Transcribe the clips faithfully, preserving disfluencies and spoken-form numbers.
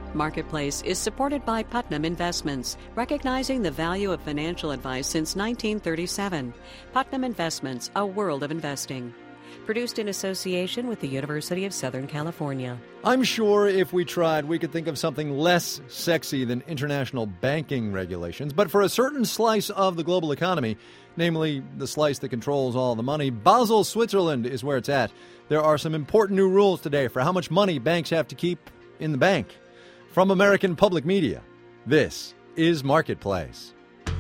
Marketplace is supported by Putnam Investments, recognizing the value of financial advice since nineteen thirty-seven. Putnam Investments, a world of investing. Produced in association with the University of Southern California. I'm sure if we tried, we could think of something less sexy than international banking regulations. But for a certain slice of the global economy, namely the slice that controls all the money, Basel, Switzerland is where it's at. There are some important new rules today for how much money banks have to keep in the bank. From American Public Media, this is Marketplace.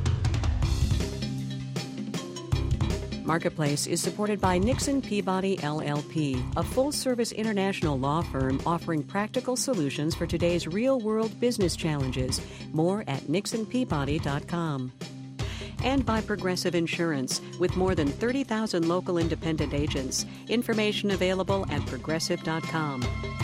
Marketplace is supported by Nixon Peabody, L L P, a full-service international law firm offering practical solutions for today's real-world business challenges. More at nixon peabody dot com. And by Progressive Insurance, with more than thirty thousand local independent agents. Information available at progressive dot com.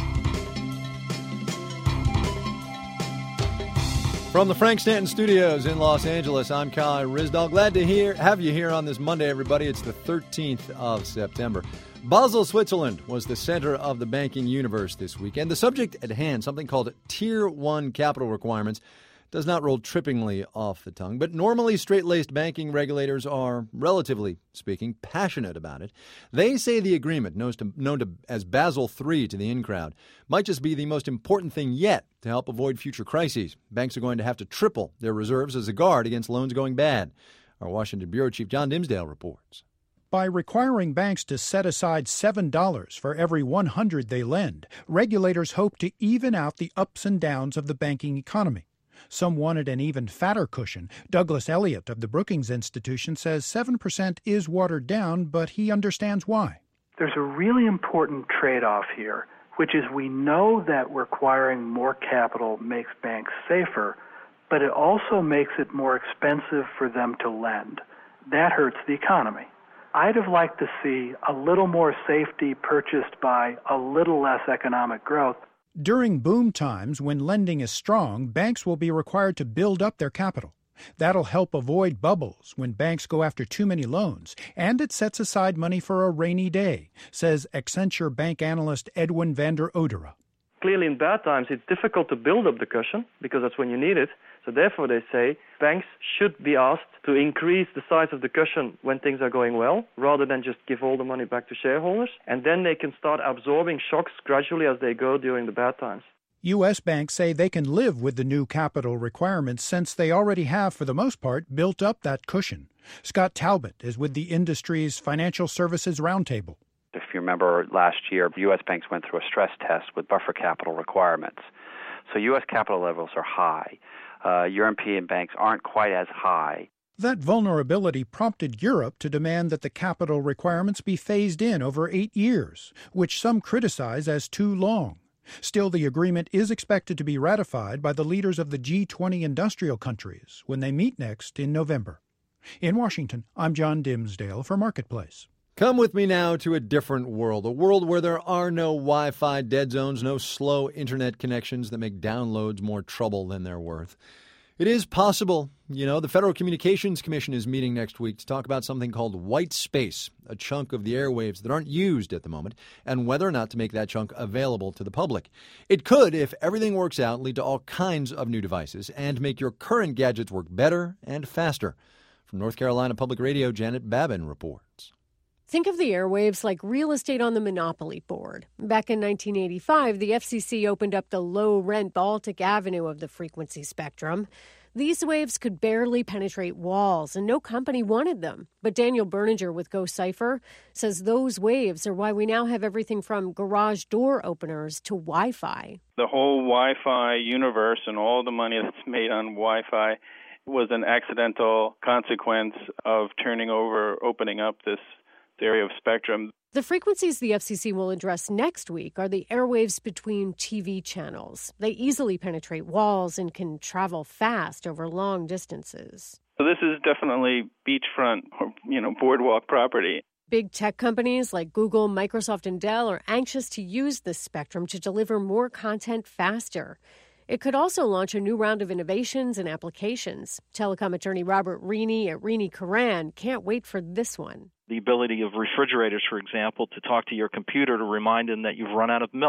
From the Frank Stanton Studios in Los Angeles, I'm Kai Ryssdal. Glad to hear, have you here on this Monday, everybody. It's the thirteenth of September. Basel, Switzerland was the center of the banking universe this week. And the subject at hand, something called Tier one capital requirements, does not roll trippingly off the tongue. But normally straight-laced banking regulators are, relatively speaking, passionate about it. They say the agreement, known to, known to as Basel three to the in-crowd, might just be the most important thing yet to help avoid future crises. Banks are going to have to triple their reserves as a guard against loans going bad. Our Washington Bureau Chief John Dimsdale reports. By requiring banks to set aside seven dollars for every one hundred they lend, regulators hope to even out the ups and downs of the banking economy. Some wanted an even fatter cushion. Douglas Elliott of the Brookings Institution says seven percent is watered down, but he understands why. There's a really important trade-off here, which is we know that requiring more capital makes banks safer, but it also makes it more expensive for them to lend. That hurts the economy. I'd have liked to see a little more safety purchased by a little less economic growth. During boom times, when lending is strong, banks will be required to build up their capital. That'll help avoid bubbles when banks go after too many loans, and it sets aside money for a rainy day, says Accenture bank analyst Edwin van der Odera. Clearly, in bad times, it's difficult to build up the cushion because that's when you need it. So therefore, they say banks should be asked to increase the size of the cushion when things are going well, rather than just give all the money back to shareholders. And then they can start absorbing shocks gradually as they go during the bad times. U S banks say they can live with the new capital requirements since they already have, for the most part, built up that cushion. Scott Talbot is with the industry's Financial Services Roundtable. If you remember last year, U S banks went through a stress test with buffer capital requirements. So U S capital levels are high. Uh, European banks aren't quite as high. That vulnerability prompted Europe to demand that the capital requirements be phased in over eight years, which some criticize as too long. Still, the agreement is expected to be ratified by the leaders of the G twenty industrial countries when they meet next in November. In Washington, I'm John Dimsdale for Marketplace. Come with me now to a different world, a world where there are no Wi-Fi dead zones, no slow internet connections that make downloads more trouble than they're worth. It is possible, you know, the Federal Communications Commission is meeting next week to talk about something called white space, a chunk of the airwaves that aren't used at the moment, and whether or not to make that chunk available to the public. It could, if everything works out, lead to all kinds of new devices and make your current gadgets work better and faster. From North Carolina Public Radio, Janet Babin reports. Think of the airwaves like real estate on the Monopoly board. Back in nineteen eighty-five, the F C C opened up the low-rent Baltic Avenue of the frequency spectrum. These waves could barely penetrate walls, and no company wanted them. But Daniel Berninger with GoCipher says those waves are why we now have everything from garage door openers to Wi-Fi. The whole Wi-Fi universe and all the money that's made on Wi-Fi was an accidental consequence of turning over, opening up this area of spectrum. The frequencies the F C C will address next week are the airwaves between T V channels. They easily penetrate walls and can travel fast over long distances. So this is definitely beachfront, or, you know, boardwalk property. Big tech companies like Google, Microsoft, and Dell are anxious to use this spectrum to deliver more content faster. It could also launch a new round of innovations and applications. Telecom attorney Robert Reaney at Reaney Curran can't wait for this one. The ability of refrigerators, for example, to talk to your computer to remind them that you've run out of milk.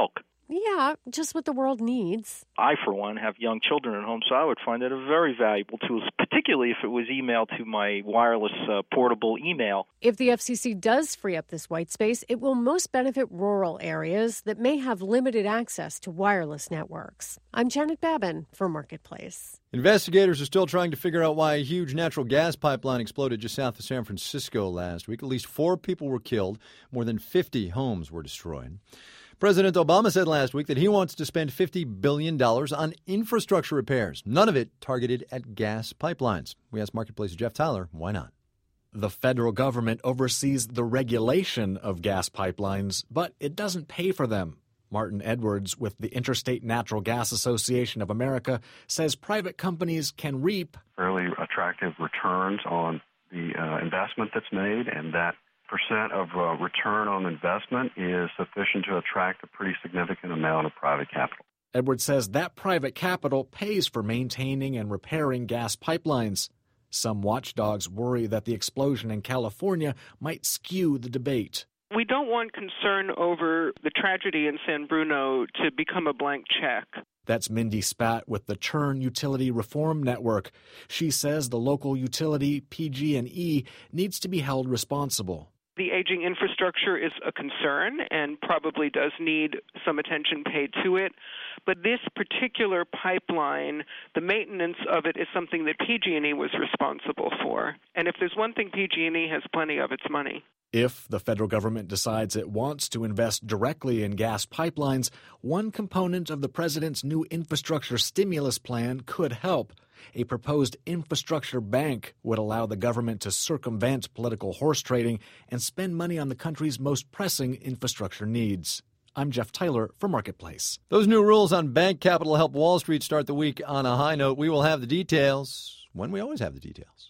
Yeah, just what the world needs. I, for one, have young children at home, so I would find it a very valuable tool, particularly if it was emailed to my wireless uh, portable email. If the F C C does free up this white space, it will most benefit rural areas that may have limited access to wireless networks. I'm Janet Babin for Marketplace. Investigators are still trying to figure out why a huge natural gas pipeline exploded just south of San Francisco last week. At least four people were killed. More than fifty homes were destroyed. President Obama said last week that he wants to spend fifty billion dollars on infrastructure repairs, none of it targeted at gas pipelines. We asked Marketplace's Jeff Tyler, why not? The federal government oversees the regulation of gas pipelines, but it doesn't pay for them. Martin Edwards with the Interstate Natural Gas Association of America says private companies can reap fairly attractive returns on the uh, investment that's made, and that percent of uh, return on investment is sufficient to attract a pretty significant amount of private capital. Edwards says that private capital pays for maintaining and repairing gas pipelines. Some watchdogs worry that the explosion in California might skew the debate. We don't want concern over the tragedy in San Bruno to become a blank check. That's Mindy Spat with the Churn Utility Reform Network. She says the local utility, P G and E, needs to be held responsible. The aging infrastructure is a concern and probably does need some attention paid to it. But this particular pipeline, the maintenance of it is something that P G and E was responsible for. And if there's one thing P G and E has plenty of, it's money. If the federal government decides it wants to invest directly in gas pipelines, one component of the president's new infrastructure stimulus plan could help. A proposed infrastructure bank would allow the government to circumvent political horse trading and spend money on the country's most pressing infrastructure needs. I'm Jeff Tyler for Marketplace. Those new rules on bank capital help Wall Street start the week on a high note. We will have the details when we always have the details.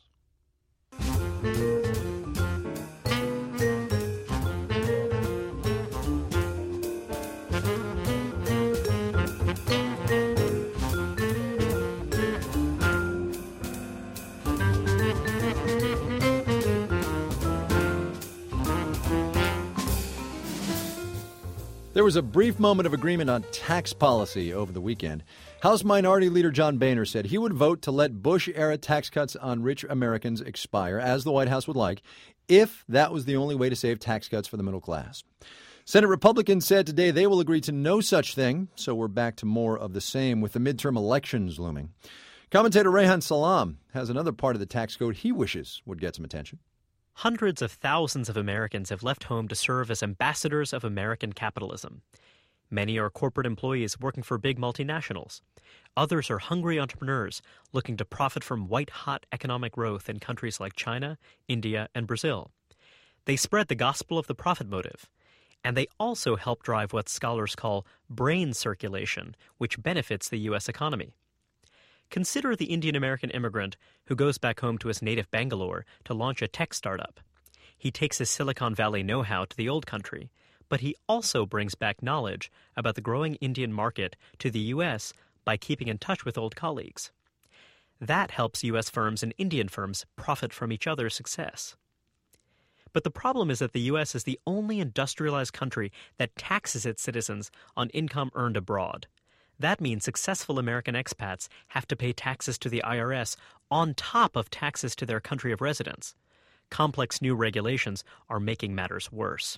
There was a brief moment of agreement on tax policy over the weekend. House Minority Leader John Boehner said he would vote to let Bush-era tax cuts on rich Americans expire, as the White House would like, if that was the only way to save tax cuts for the middle class. Senate Republicans said today they will agree to no such thing, so we're back to more of the same with the midterm elections looming. Commentator Reihan Salam has another part of the tax code he wishes would get some attention. Hundreds of thousands of Americans have left home to serve as ambassadors of American capitalism. Many are corporate employees working for big multinationals. Others are hungry entrepreneurs looking to profit from white-hot economic growth in countries like China, India, and Brazil. They spread the gospel of the profit motive, and they also help drive what scholars call brain circulation, which benefits the U S economy. Consider the Indian-American immigrant who goes back home to his native Bangalore to launch a tech startup. He takes his Silicon Valley know-how to the old country, but he also brings back knowledge about the growing Indian market to the U S by keeping in touch with old colleagues. That helps U S firms and Indian firms profit from each other's success. But the problem is that the U S is the only industrialized country that taxes its citizens on income earned abroad. That means successful American expats have to pay taxes to the I R S on top of taxes to their country of residence. Complex new regulations are making matters worse.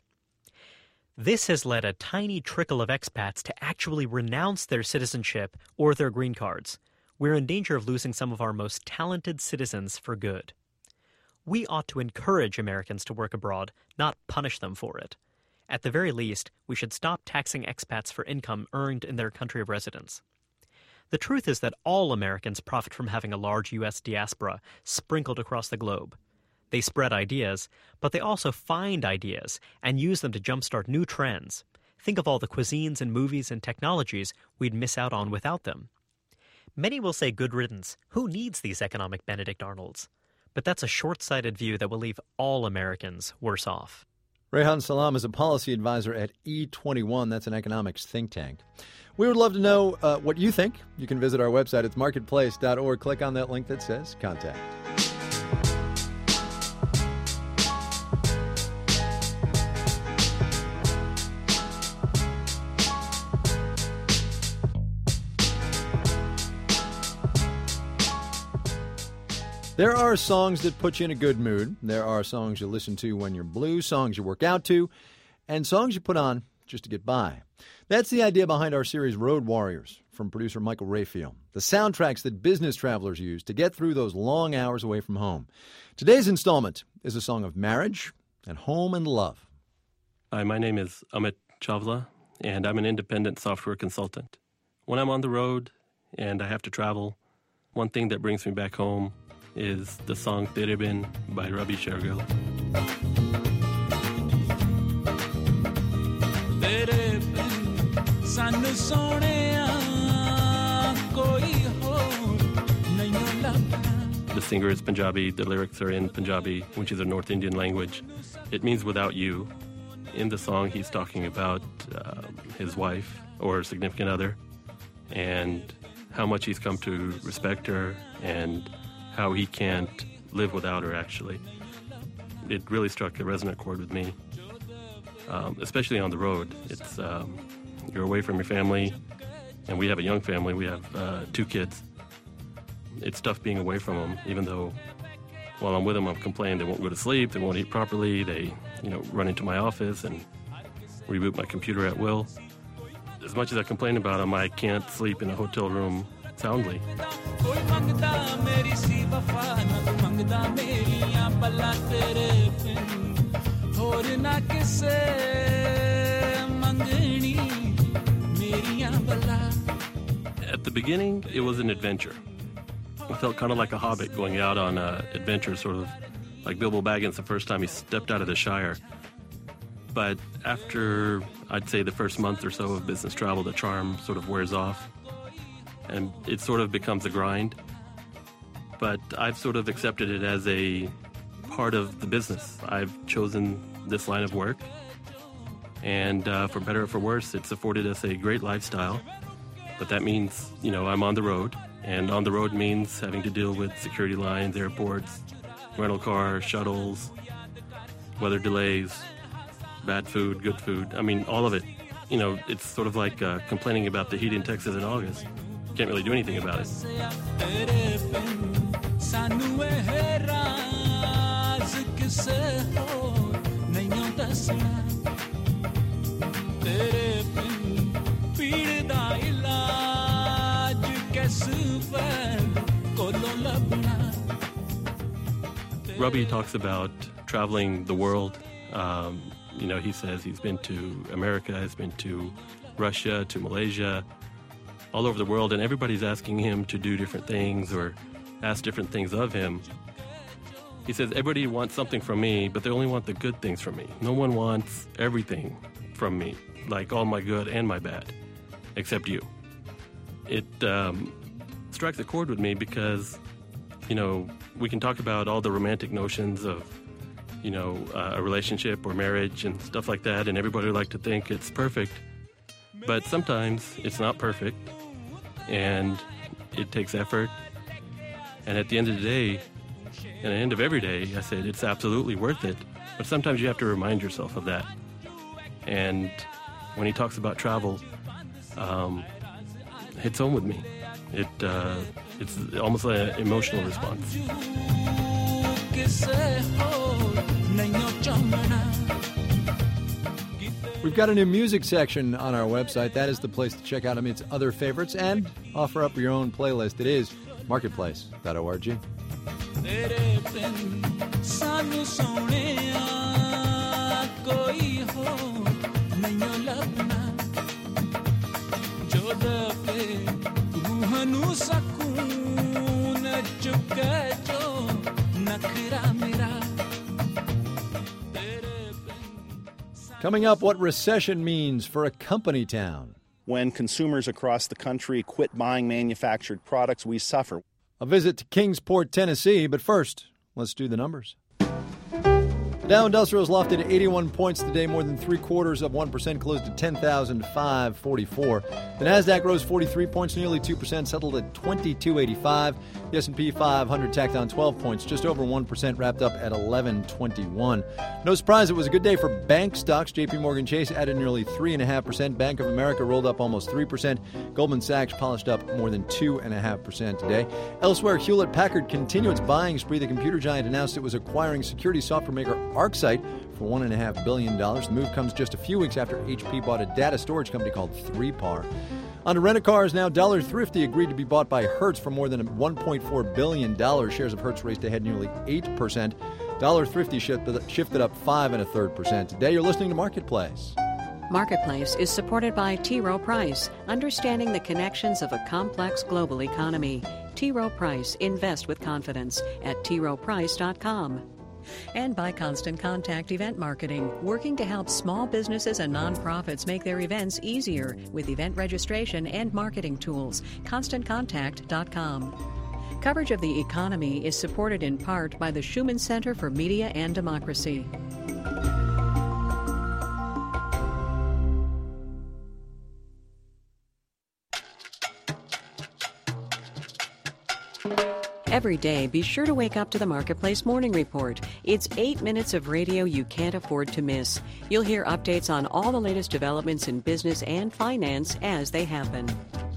This has led a tiny trickle of expats to actually renounce their citizenship or their green cards. We're in danger of losing some of our most talented citizens for good. We ought to encourage Americans to work abroad, not punish them for it. At the very least, we should stop taxing expats for income earned in their country of residence. The truth is that all Americans profit from having a large U S diaspora sprinkled across the globe. They spread ideas, but they also find ideas and use them to jumpstart new trends. Think of all the cuisines and movies and technologies we'd miss out on without them. Many will say good riddance. Who needs these economic Benedict Arnolds? But that's a short-sighted view that will leave all Americans worse off. Reihan Salam is a policy advisor at E twenty-one. That's an economics think tank. We would love to know uh, what you think. You can visit our website. It's marketplace dot org. Click on that link that says Contact. There are songs that put you in a good mood. There are songs you listen to when you're blue, songs you work out to, and songs you put on just to get by. That's the idea behind our series Road Warriors from producer Michael Rayfield, the soundtracks that business travelers use to get through those long hours away from home. Today's installment is a song of marriage and home and love. Hi, my name is Amit Chavla, and I'm an independent software consultant. When I'm on the road and I have to travel, one thing that brings me back home is the song Tere Bin by Ravi Shergill. Tere bin sanu sonea koi ho nahi lagna. The singer is Punjabi, the lyrics are in Punjabi, which is a North Indian language. It means without you. In the song, he's talking about uh, his wife or significant other and how much he's come to respect her and how he can't live without her, actually. It really struck a resonant chord with me, um, especially on the road. It's um, you're away from your family, and we have a young family. We have uh, two kids. It's tough being away from them, even though while I'm with them, I'm complaining they won't go to sleep, they won't eat properly, they, you know, run into my office and reboot my computer at will. As much as I complain about them, I can't sleep in a hotel room soundly. At the beginning, it was an adventure. I felt kind of like a hobbit going out on an adventure, sort of like Bilbo Baggins the first time he stepped out of the Shire. But after, I'd say, the first month or so of business travel, the charm sort of wears off, and it sort of becomes a grind. But I've sort of accepted it as a part of the business. I've chosen this line of work, and uh, for better or for worse, it's afforded us a great lifestyle. But that means, you know, I'm on the road, and on the road means having to deal with security lines, airports, rental cars, shuttles, weather delays, bad food, good food. I mean, all of it. You know, it's sort of like uh, complaining about the heat in Texas in August. Can't really do anything about it. Ravi talks about traveling the world. Um, you know, he says he's been to America, he's been to Russia, to Malaysia, all over the world, and everybody's asking him to do different things or ask different things of him. He says, everybody wants something from me, but they only want the good things from me. No one wants everything from me, like all my good and my bad, except you. It um, strikes a chord with me because, you know, we can talk about all the romantic notions of, you know, uh, a relationship or marriage and stuff like that, and everybody would like to think it's perfect. But sometimes it's not perfect, and it takes effort. And at the end of the day, and at the end of every day, I said it's absolutely worth it. But sometimes you have to remind yourself of that. And when he talks about travel, um, it hits home with me. It uh, it's almost an emotional response. We've got a new music section on our website. That is the place to check out Amit's other favorites and offer up your own playlist. It is marketplace dot org. Coming up, what recession means for a company town. When consumers across the country quit buying manufactured products, we suffer. A visit to Kingsport, Tennessee, but first, let's do the numbers. The Dow Industrials lofted eighty-one points today, more than three quarters of one percent, closed at ten thousand five hundred forty-four. The Nasdaq rose forty-three points, nearly two percent, settled at twenty-two eighty-five. The S and P five hundred tacked on twelve points, just over one percent, wrapped up at eleven twenty-one. No surprise, it was a good day for bank stocks. J P Morgan Chase added nearly three point five percent. Bank of America rolled up almost three percent. Goldman Sachs polished up more than two point five percent today. Elsewhere, Hewlett-Packard continued its buying spree. The computer giant announced it was acquiring security software maker ArcSight for one point five billion dollars. The move comes just a few weeks after H P bought a data storage company called three par. On to rent-a-cars now. Dollar Thrifty agreed to be bought by Hertz for more than one point four billion dollars. Shares of Hertz raced ahead nearly eight percent. Dollar Thrifty shifted up five and a third percent. Today you're listening to Marketplace. Marketplace is supported by T. Rowe Price, understanding the connections of a complex global economy. T. Rowe Price, invest with confidence at t rowe price dot com. And by Constant Contact Event Marketing, working to help small businesses and nonprofits make their events easier with event registration and marketing tools. constant contact dot com. Coverage of the economy is supported in part by the Schumann Center for Media and Democracy. Every day, be sure to wake up to the Marketplace Morning Report. It's eight minutes of radio you can't afford to miss. You'll hear updates on all the latest developments in business and finance as they happen.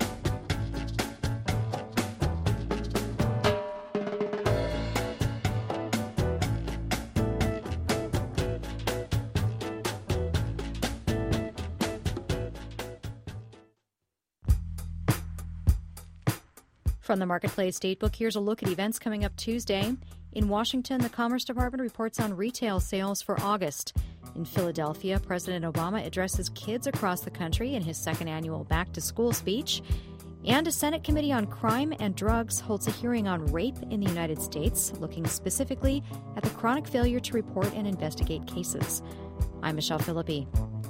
From the Marketplace Datebook, here's a look at events coming up Tuesday. In Washington, the Commerce Department reports on retail sales for August. In Philadelphia, President Obama addresses kids across the country in his second annual Back to School speech. And a Senate Committee on Crime and Drugs holds a hearing on rape in the United States, looking specifically at the chronic failure to report and investigate cases. I'm Michelle Philippi.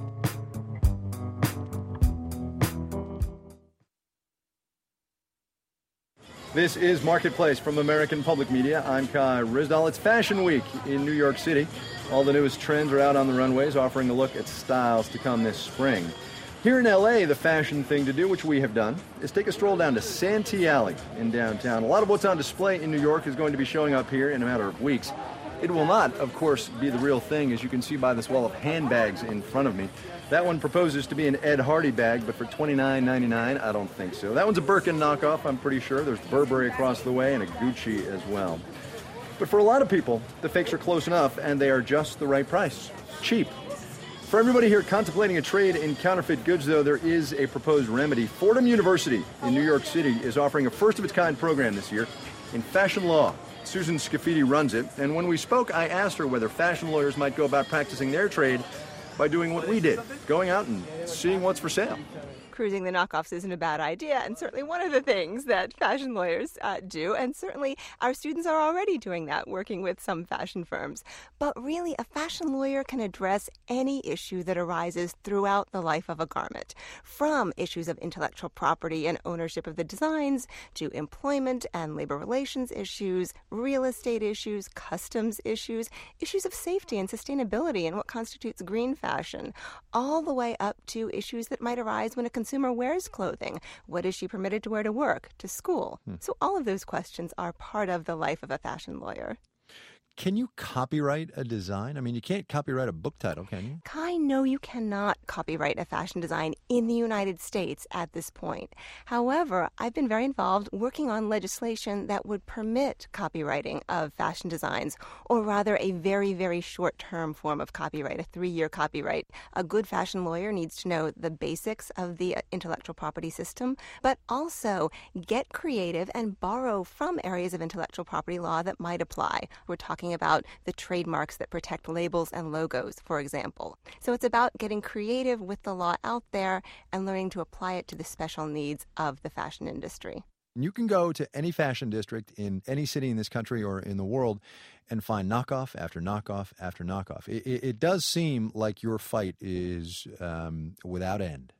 This is Marketplace from American Public Media. I'm Kai Ryssdal. It's Fashion Week in New York City. All the newest trends are out on the runways, offering a look at styles to come this spring. Here in L A, the fashion thing to do, which we have done, is take a stroll down to Santee Alley in downtown. A lot of what's on display in New York is going to be showing up here in a matter of weeks. It will not, of course, be the real thing, as you can see by this wall of handbags in front of me. That one proposes to be an Ed Hardy bag, but for twenty-nine ninety-nine, I don't think so. That one's a Birkin knockoff, I'm pretty sure. There's Burberry across the way and a Gucci as well. But for a lot of people, the fakes are close enough, and they are just the right price. Cheap. For everybody here contemplating a trade in counterfeit goods, though, there is a proposed remedy. Fordham University in New York City is offering a first-of-its-kind program this year in fashion law. Susan Scafidi runs it, and when we spoke, I asked her whether fashion lawyers might go about practicing their trade by doing what we did, going out and seeing what's for sale. Cruising the knockoffs isn't a bad idea, and certainly one of the things that fashion lawyers uh, do, and certainly our students are already doing that, working with some fashion firms. But really, a fashion lawyer can address any issue that arises throughout the life of a garment, from issues of intellectual property and ownership of the designs, to employment and labor relations issues, real estate issues, customs issues, issues of safety and sustainability and what constitutes green fashion, all the way up to issues that might arise when a consumer consumer wears clothing. What is she permitted to wear to work, to school? Hmm. So all of those questions are part of the life of a fashion lawyer. Can you copyright a design? I mean, you can't copyright a book title, can you? Kai, no, you cannot copyright a fashion design in the United States at this point. However, I've been very involved working on legislation that would permit copyrighting of fashion designs, or rather a very, very short-term form of copyright, a three-year copyright. A good fashion lawyer needs to know the basics of the intellectual property system, but also get creative and borrow from areas of intellectual property law that might apply. We're talking about the trademarks that protect labels and logos, for example. So it's about getting creative with the law out there and learning to apply it to the special needs of the fashion industry. You can go to any fashion district in any city in this country or in the world and find knockoff after knockoff after knockoff. It, it, it does seem like your fight is um, without end.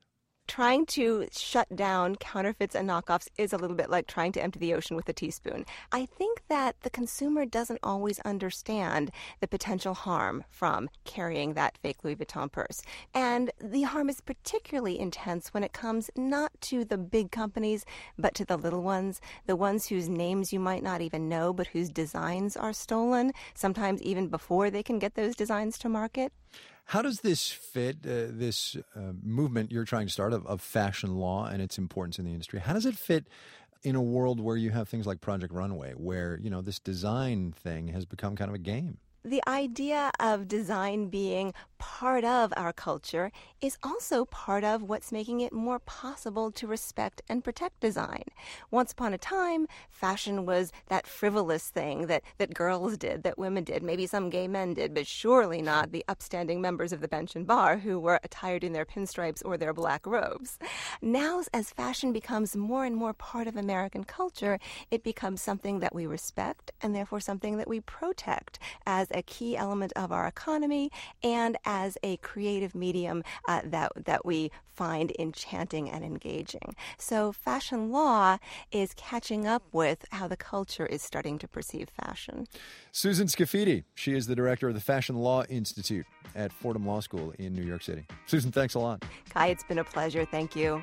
trying to shut down counterfeits and knockoffs is a little bit like trying to empty the ocean with a teaspoon. I think that the consumer doesn't always understand the potential harm from carrying that fake Louis Vuitton purse. And the harm is particularly intense when it comes not to the big companies, but to the little ones, the ones whose names you might not even know, but whose designs are stolen, sometimes even before they can get those designs to market. How does this fit, uh, this uh, movement you're trying to start of, of fashion law and its importance in the industry? How does it fit in a world where you have things like Project Runway, where, you know, this design thing has become kind of a game? The idea of design being part of our culture is also part of what's making it more possible to respect and protect design. Once upon a time, fashion was that frivolous thing that, that girls did, that women did, maybe some gay men did, but surely not the upstanding members of the bench and bar who were attired in their pinstripes or their black robes. Now, as fashion becomes more and more part of American culture, it becomes something that we respect and therefore something that we protect as a key element of our economy and as a creative medium uh, that that we find enchanting and engaging. So fashion law is catching up with how the culture is starting to perceive fashion. Susan Scafidi, she is the director of the Fashion Law Institute at Fordham Law School in New York City. Susan, thanks a lot. Kai, it's been a pleasure. Thank you.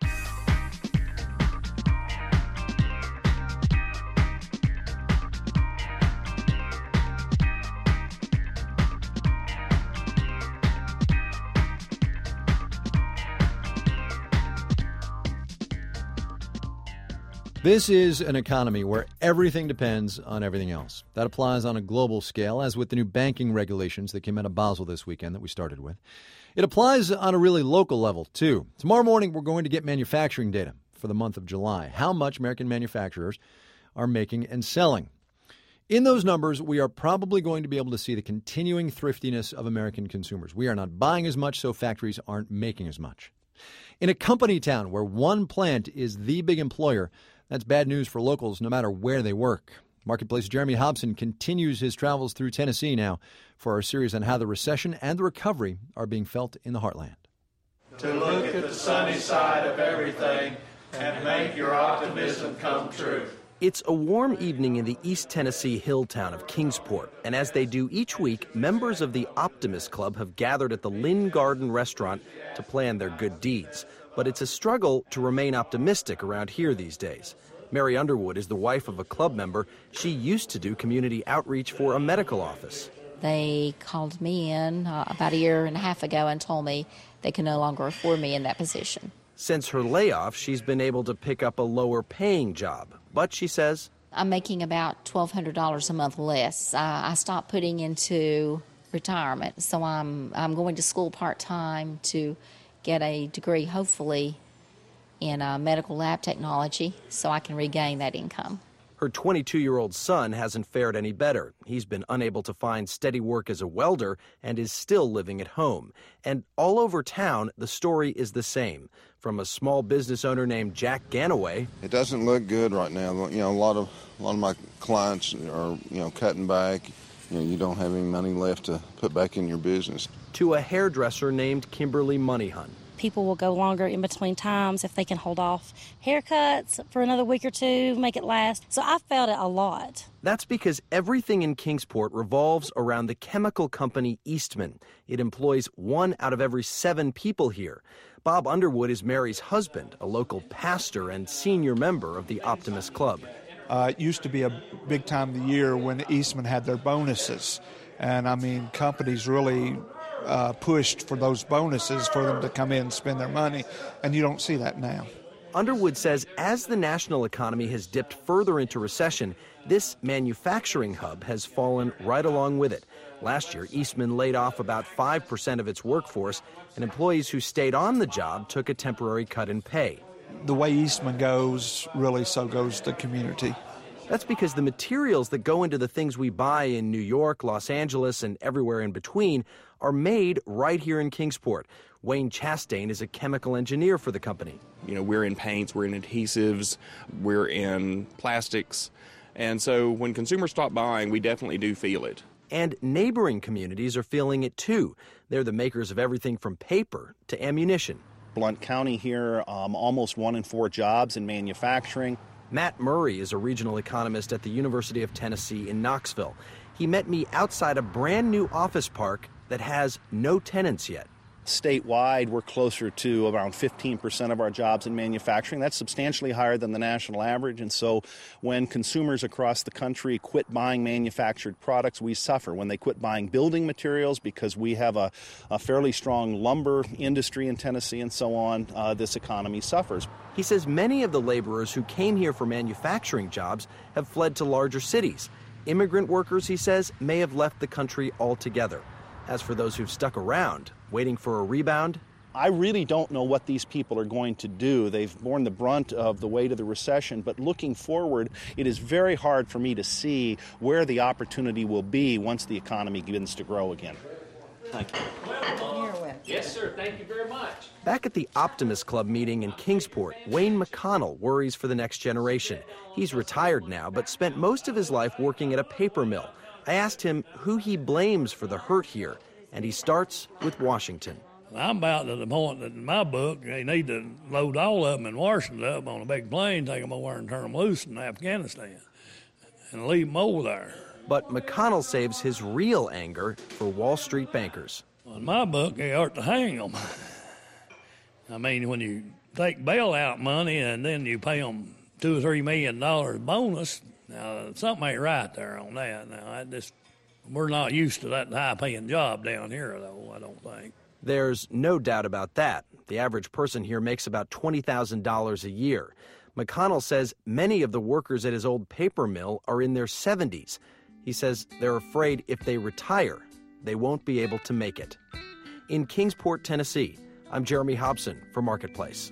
This is an economy where everything depends on everything else. That applies on a global scale, as with the new banking regulations that came out of Basel this weekend that we started with. It applies on a really local level, too. Tomorrow morning, we're going to get manufacturing data for the month of July, how much American manufacturers are making and selling. In those numbers, we are probably going to be able to see the continuing thriftiness of American consumers. We are not buying as much, so factories aren't making as much. In a company town where one plant is the big employer, that's bad news for locals no matter where they work. Marketplace Jeremy Hobson continues his travels through Tennessee now for our series on how the recession and the recovery are being felt in the heartland. To look at the sunny side of everything and make your optimism come true. It's a warm evening in the East Tennessee hill town of Kingsport, and as they do each week, members of the Optimist Club have gathered at the Lynn Garden restaurant to plan their good deeds. But it's a struggle to remain optimistic around here these days. Mary Underwood is the wife of a club member. She used to do community outreach for a medical office. They called me in uh, about a year and a half ago and told me they could no longer afford me in that position. Since her layoff, she's been able to pick up a lower paying job. But she says, I'm making about twelve hundred dollars a month less. Uh, I stopped putting into retirement, so I'm I'm going to school part-time to get a degree, hopefully, in uh, medical lab technology, so I can regain that income. Her twenty-two-year-old son hasn't fared any better. He's been unable to find steady work as a welder and is still living at home. And all over town, the story is the same. From a small business owner named Jack Ganaway. It doesn't look good right now. You know, a lot of a lot of my clients are, you know, cutting back. You know, you don't have any money left to put back in your business. To a hairdresser named Kimberly Moneyhunt. People will go longer in between times if they can hold off haircuts for another week or two, make it last. So I felt it a lot. That's because everything in Kingsport revolves around the chemical company Eastman. It employs one out of every seven people here. Bob Underwood is Mary's husband, a local pastor and senior member of the Optimist Club. Uh, it used to be a big time of the year when Eastman had their bonuses. And, I mean, companies really uh, pushed for those bonuses for them to come in and spend their money, and you don't see that now. Underwood says as the national economy has dipped further into recession, this manufacturing hub has fallen right along with it. Last year, Eastman laid off about five percent of its workforce, and employees who stayed on the job took a temporary cut in pay. The way Eastman goes, really so goes the community. That's because the materials that go into the things we buy in New York, Los Angeles, and everywhere in between are made right here in Kingsport. Wayne Chastain is a chemical engineer for the company. You know, we're in paints, we're in adhesives, we're in plastics. And so when consumers stop buying, we definitely do feel it. And neighboring communities are feeling it too. They're the makers of everything from paper to ammunition. Blount County here, um, almost one in four jobs in manufacturing. Matt Murray is a regional economist at the University of Tennessee in Knoxville. He met me outside a brand new office park that has no tenants yet. Statewide, we're closer to around fifteen percent of our jobs in manufacturing. That's substantially higher than the national average. And so when consumers across the country quit buying manufactured products, we suffer. When they quit buying building materials, because we have a, a fairly strong lumber industry in Tennessee and so on, uh, this economy suffers. He says many of the laborers who came here for manufacturing jobs have fled to larger cities. Immigrant workers, he says, may have left the country altogether. As for those who've stuck around, waiting for a rebound, I really don't know what these people are going to do. They've borne the brunt of the weight of the recession, but looking forward, it is very hard for me to see where the opportunity will be once the economy begins to grow again. Thank you. Yes, sir. Thank you very much. Back at the Optimist Club meeting in Kingsport, Wayne McConnell worries for the next generation. He's retired now, but spent most of his life working at a paper mill. I asked him who he blames for the hurt here, and he starts with Washington. I'm about to the point that in my book, they need to load all of them in Washington up on a big plane, take them over and turn them loose in Afghanistan, and leave them over there. But McConnell saves his real anger for Wall Street bankers. In my book, they ought to hang them. I mean, when you take bailout money and then you pay them two or three million dollars bonus, now something ain't right there on that. Now, I just we're not used to that high-paying job down here, though. I don't think. There's no doubt about that. The average person here makes about twenty thousand dollars a year. McConnell says many of the workers at his old paper mill are in their seventies. He says they're afraid if they retire, they won't be able to make it. In Kingsport, Tennessee, I'm Jeremy Hobson for Marketplace.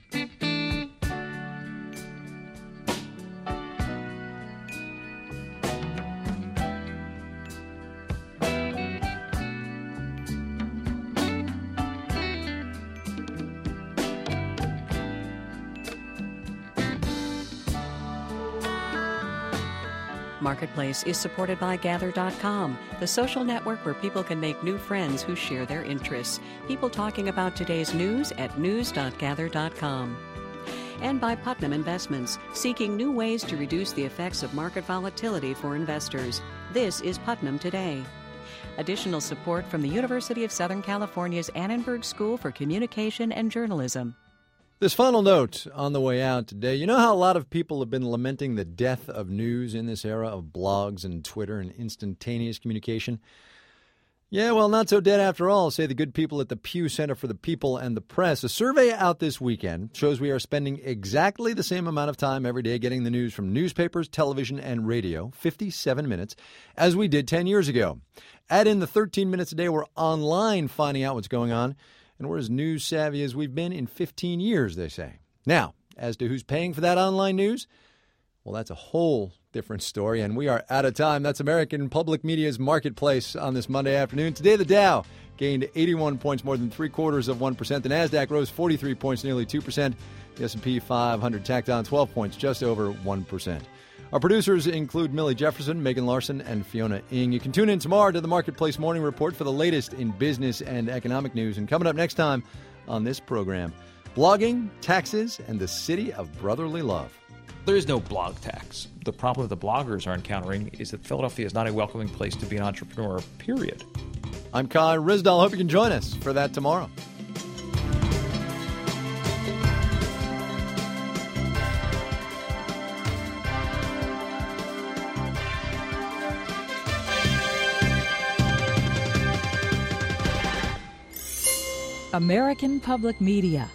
Marketplace is supported by Gather dot com, the social network where people can make new friends who share their interests. People talking about today's news at news dot gather dot com. And by Putnam Investments, seeking new ways to reduce the effects of market volatility for investors. This is Putnam Today. Additional support from the University of Southern California's Annenberg School for Communication and Journalism. This final note on the way out today. You know how a lot of people have been lamenting the death of news in this era of blogs and Twitter and instantaneous communication? Yeah, well, not so dead after all, say the good people at the Pew Center for the People and the Press. A survey out this weekend shows we are spending exactly the same amount of time every day getting the news from newspapers, television, and radio, fifty-seven minutes, as we did ten years ago. Add in the thirteen minutes a day we're online finding out what's going on, and we're as news savvy as we've been in fifteen years, they say. Now, as to who's paying for that online news, well, that's a whole different story, and we are out of time. That's American Public Media's Marketplace on this Monday afternoon. Today, the Dow gained eighty-one points, more than three quarters of one percent. The NASDAQ rose forty-three points, nearly two percent. The S and P five hundred tacked on twelve points, just over one percent. Our producers include Millie Jefferson, Megan Larson, and Fiona Ng. You can tune in tomorrow to the Marketplace Morning Report for the latest in business and economic news. And coming up next time on this program, blogging, taxes, and the city of brotherly love. There is no blog tax. The problem that the bloggers are encountering is that Philadelphia is not a welcoming place to be an entrepreneur, period. I'm Kai Risdall. Hope you can join us for that tomorrow. American Public Media.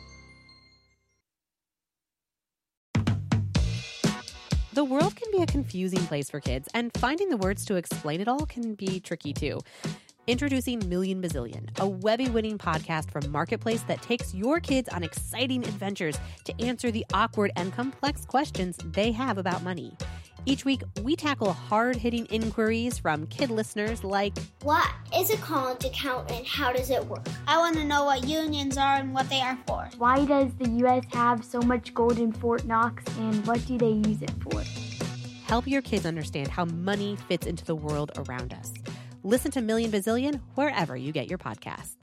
The world can be a confusing place for kids, and finding the words to explain it all can be tricky too. Introducing Million Bazillion, a Webby-winning podcast from Marketplace that takes your kids on exciting adventures to answer the awkward and complex questions they have about money. Each week, we tackle hard-hitting inquiries from kid listeners like, what is a college account and how does it work? I want to know what unions are and what they are for. Why does the U S have so much gold in Fort Knox and what do they use it for? Help your kids understand how money fits into the world around us. Listen to Million Bazillion wherever you get your podcasts.